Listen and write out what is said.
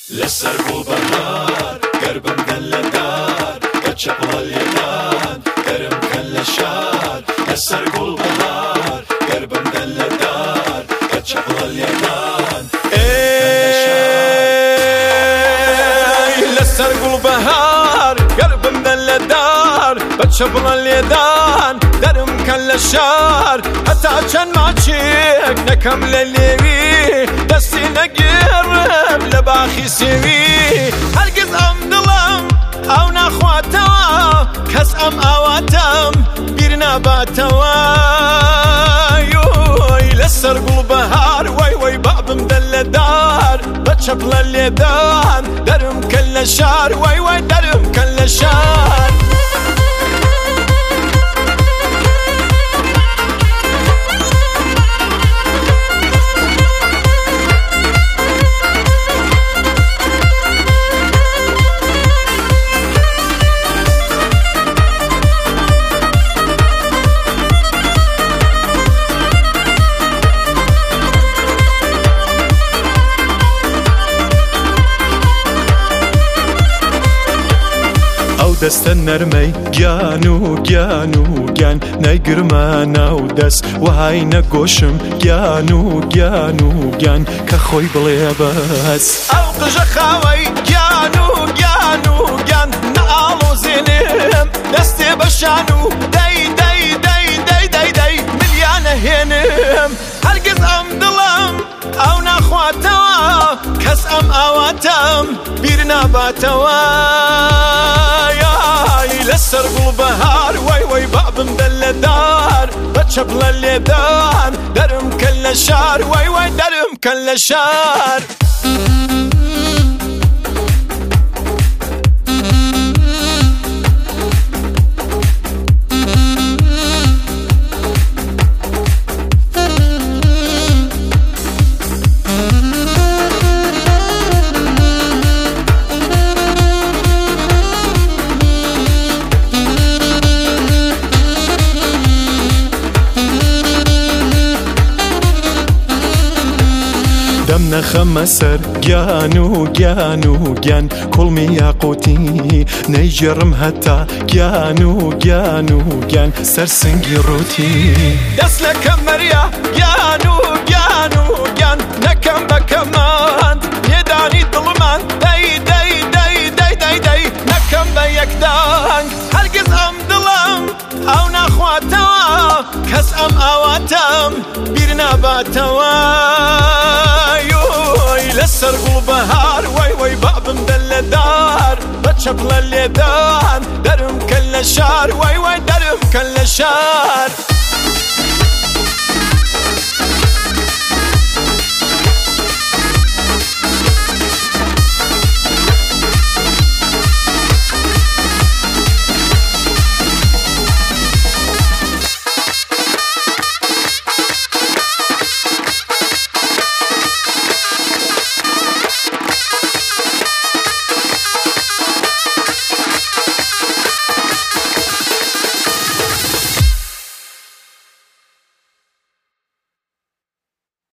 لسر گوڵبەهار گەربم دەن لە دار بە چەپڵە لێدان دەرم کەن لە شار لەسەر گوڵبەهار گەربم دەن لە دار بە چەپڵە لێدان لەسەر گوڵبەهار گەربم دەن لە دار بە چەپڵە لێدان دەرم کەن لە شار هەتا چەند ماچێک نەکەم لە لێوی دەستی نەگێڕم لە باخی سێوی هەرگیز ئەم دڵم ئەو ناخواتەوە کەس ئەم ئاواتەم بیر ناباتەوە لەسەر گوڵبەهار وای وای بابم دەن لە دار بە چەپڵە لێدان دەرم کەن لە شار وای وای دەرم کەن لە شار دەستە نەرمەی گیان و گیان و گیان نەیگرمە ناو دەست وهای نەگۆشم گیان و گیان و گیان کە خۆی بڵێ بەس ئەو قژە خاوەی گیان و گیان و گیان نەئاڵۆزێنم دەستێ بەشان و دەی دەی دەی دەی دەی دەی ملیانە هێنم هەرگیز ئەم دڵم ئەو ناخواتەوە کەس ئەم ئاواتەم بیر ناباتەوە لەسەر گوڵبەهار وای وای بابم دەن لە دار بە چەپڵە لێدان دەرم کەن لە شار وای وای دەرم کەن لە شار دەم نەخەمە سەر گیان و گیان و گیان کوڵمی یاقوتی نەیگێڕم هەتا گیان و گیان و گیان سەرسنگی ڕووتی دەست لە کەمەریە گیان و گیان و گیان نەکەم بە کەماند لێدانی دڵمان دەی دەی دەی دەی دەی دەی نەکەم بە یەکدانگ هەرگیز ئەم دڵم ئەو ناخواتەوە کەس ئەم ئاواتەم بیر ناباتەوە لەسەر گوڵبەهار وای وای بابم دەن لە دار بە چەپڵە لێدان دەرم کەن لە شار وای وای دەرم کەن لە شار